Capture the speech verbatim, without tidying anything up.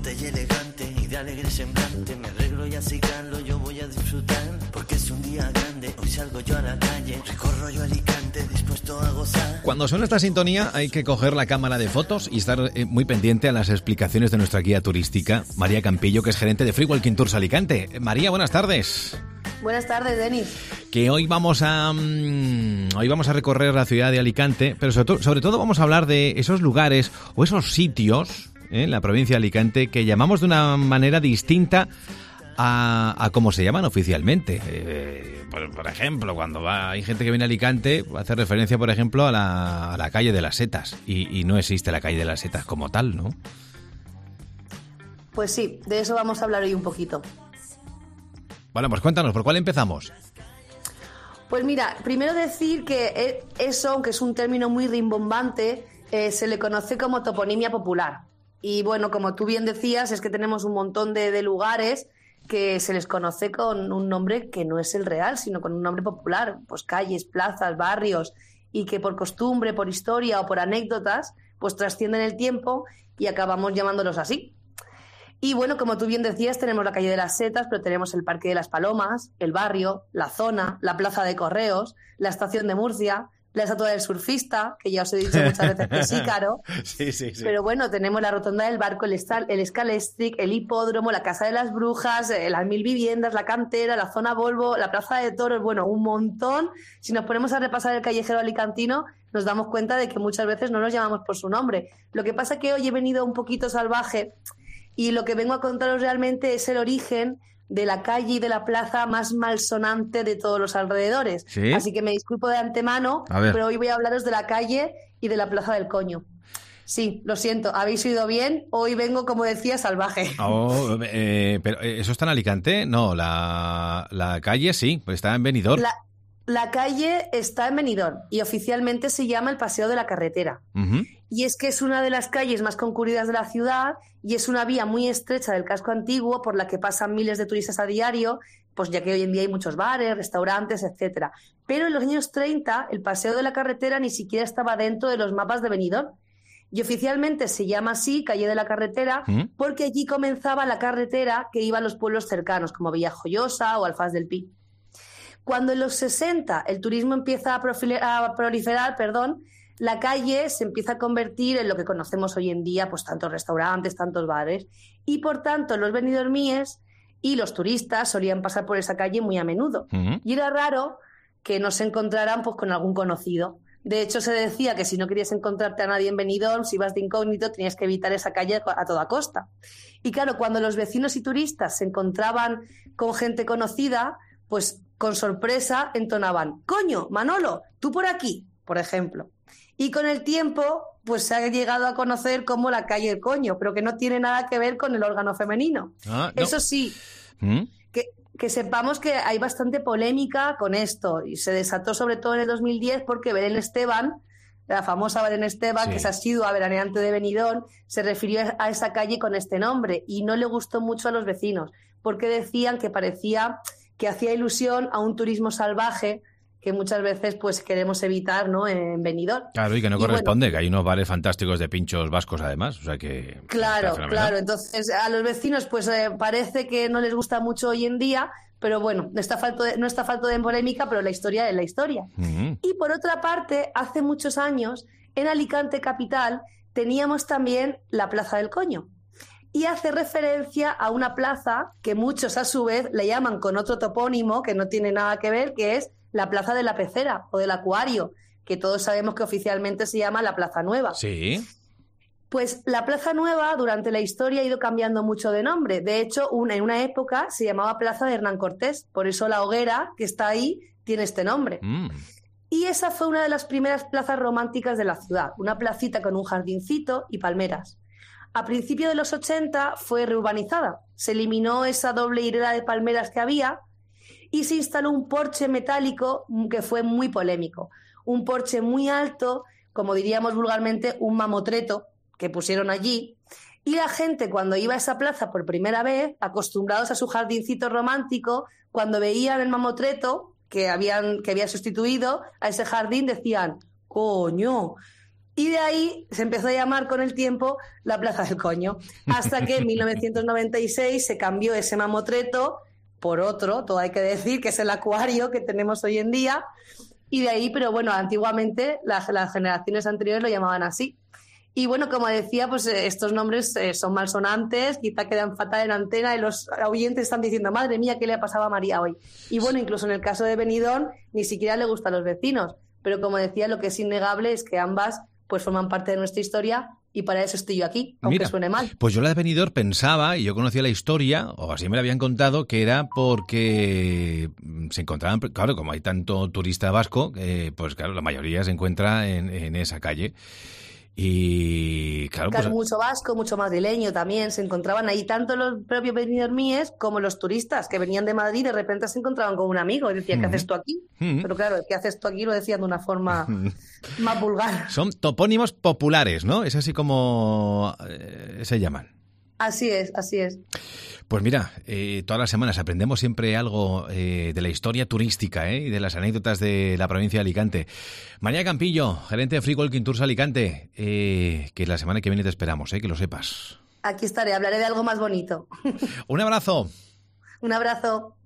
corte y elegante y de alegre semblante. Me arreglo y así calo, yo voy a disfrutar, porque es un día grande. Hoy salgo yo a la calle, recorro yo Alicante, dispuesto a gozar. Cuando suena esta sintonía hay que coger la cámara de fotos y estar eh, muy pendiente a las explicaciones de nuestra guía turística, María Campillo, que es gerente de Free Walking Tours Alicante. María, buenas tardes. Buenas tardes, Denis. Que hoy vamos a um, hoy vamos a recorrer la ciudad de Alicante, pero sobre, to- sobre todo vamos a hablar de esos lugares o esos sitios ¿eh? en la provincia de Alicante que llamamos de una manera distinta a, a cómo se llaman oficialmente. Eh, por, por ejemplo, cuando va hay gente que viene a Alicante, hace referencia, por ejemplo, a la, a la calle de las Setas y, y no existe la calle de las Setas como tal, ¿no? Pues sí, de eso vamos a hablar hoy un poquito. Bueno, pues cuéntanos, ¿por cuál empezamos? Pues mira, primero decir que eso, aunque es un término muy rimbombante, eh, se le conoce como toponimia popular. Y bueno, como tú bien decías, es que tenemos un montón de, de lugares que se les conoce con un nombre que no es el real, sino con un nombre popular, pues calles, plazas, barrios, y que por costumbre, por historia o por anécdotas, pues trascienden el tiempo y acabamos llamándolos así. Y bueno, como tú bien decías, tenemos la calle de las Setas, pero tenemos el Parque de las Palomas, el barrio, la zona, la plaza de Correos, la estación de Murcia, la estatua del surfista, que ya os he dicho muchas veces que es Ícaro. Sí, sí, sí. Pero bueno, tenemos la rotonda del barco, el, estal, el Scalextric, el hipódromo, la Casa de las Brujas, eh, las mil viviendas, la cantera, la zona Volvo, la plaza de toros, bueno, un montón. Si nos ponemos a repasar el callejero alicantino, nos damos cuenta de que muchas veces no nos llamamos por su nombre. Lo que pasa es que hoy he venido un poquito salvaje y lo que vengo a contaros realmente es el origen de la calle y de la plaza más malsonante de todos los alrededores. ¿Sí? Así que me disculpo de antemano, pero hoy voy a hablaros de la calle y de la plaza del Coño. Sí, lo siento, habéis oído bien, hoy vengo, como decía, salvaje. Oh, eh, pero ¿eso está en Alicante? No, la, la calle sí, pues está en Benidorm. La, la calle está en Benidorm y oficialmente se llama el Paseo de la Carretera. Uh-huh. Y es que es una de las calles más concurridas de la ciudad y es una vía muy estrecha del casco antiguo por la que pasan miles de turistas a diario, pues ya que hoy en día hay muchos bares, restaurantes, etcétera. Pero en los años treinta el Paseo de la Carretera ni siquiera estaba dentro de los mapas de Benidorm. Y oficialmente se llama así, Calle de la Carretera, ¿Mm? porque allí comenzaba la carretera que iba a los pueblos cercanos, como Villajoyosa o Alfaz del Pi. Cuando en los sesenta el turismo empieza a, profile- a proliferar, perdón, la calle se empieza a convertir en lo que conocemos hoy en día, pues tantos restaurantes, tantos bares, y por tanto los benidormíes y los turistas solían pasar por esa calle muy a menudo. Uh-huh. Y era raro que no se encontraran pues con algún conocido. De hecho, se decía que si no querías encontrarte a nadie en Benidorm, si ibas de incógnito, tenías que evitar esa calle a toda costa. Y claro, cuando los vecinos y turistas se encontraban con gente conocida, pues con sorpresa entonaban: «Coño, Manolo, tú por aquí», por ejemplo. Y con el tiempo, pues se ha llegado a conocer como la calle del Coño, pero que no tiene nada que ver con el órgano femenino. Ah, no. Eso sí, ¿Mm? que, que sepamos que hay bastante polémica con esto, y se desató sobre todo en el dos mil diez porque Belén Esteban, la famosa Belén Esteban, sí, que es asidua veraneante de Benidorm, se refirió a esa calle con este nombre y no le gustó mucho a los vecinos, porque decían que parecía que hacía ilusión a un turismo salvaje que muchas veces pues queremos evitar, ¿no?, en Benidorm. Claro, y que no y corresponde, bueno, que hay unos bares fantásticos de pinchos vascos además, o sea que... Claro, claro, entonces a los vecinos pues eh, parece que no les gusta mucho hoy en día, pero bueno, no está falto de, no está falto de polémica, pero la historia es la historia. Uh-huh. Y por otra parte, hace muchos años, en Alicante capital, teníamos también la Plaza del Coño. Y hace referencia a una plaza que muchos a su vez le llaman con otro topónimo que no tiene nada que ver, que es la Plaza de la Pecera o del Acuario, que todos sabemos que oficialmente se llama la Plaza Nueva. Sí. Pues la Plaza Nueva durante la historia ha ido cambiando mucho de nombre. De hecho, una, en una época se llamaba Plaza de Hernán Cortés, por eso la hoguera que está ahí tiene este nombre. Mm. Y esa fue una de las primeras plazas románticas de la ciudad, una placita con un jardincito y palmeras. A principios de los ochenta fue reurbanizada, se eliminó esa doble hilera de palmeras que había y se instaló un porche metálico que fue muy polémico. Un porche muy alto, como diríamos vulgarmente, un mamotreto que pusieron allí. Y la gente, cuando iba a esa plaza por primera vez, acostumbrados a su jardincito romántico, cuando veían el mamotreto que, habían, que había sustituido a ese jardín, decían: «Coño, Y de ahí se empezó a llamar con el tiempo la Plaza del Coño, hasta que en mil novecientos noventa y seis se cambió ese mamotreto por otro, todo hay que decir, que es el acuario que tenemos hoy en día, y de ahí, pero bueno, antiguamente las, las generaciones anteriores lo llamaban así. Y bueno, como decía, pues estos nombres eh, son malsonantes, quizá quedan fatal en antena y los oyentes están diciendo, madre mía, ¿qué le ha pasado a María hoy? Y bueno, incluso en el caso de Benidorm, ni siquiera le gusta a los vecinos. Pero como decía, lo que es innegable es que ambas pues forman parte de nuestra historia y para eso estoy yo aquí, aunque Mira, suene mal. Pues yo la de Benidorm pensaba, y yo conocía la historia, o así me la habían contado, que era porque se encontraban, claro, como hay tanto turista vasco, eh, pues claro, la mayoría se encuentra en, en esa calle. Y claro, Claro, pues mucho vasco, mucho madrileño también. Se encontraban ahí tanto los propios benidormíes como los turistas que venían de Madrid, de repente se encontraban con un amigo y decía, ¿qué haces tú aquí? Mm. Pero claro, ¿qué haces tú aquí? Lo decían de una forma más vulgar. son topónimos populares, ¿no? Es así como eh, se llaman. Así es, así es. Pues mira, eh, todas las semanas aprendemos siempre algo eh, de la historia turística ¿eh? y de las anécdotas de la provincia de Alicante. María Campillo, gerente de Free Walking Tours Alicante, eh, que la semana que viene te esperamos, ¿eh? Que lo sepas. Aquí estaré, hablaré de algo más bonito. Un abrazo. Un abrazo.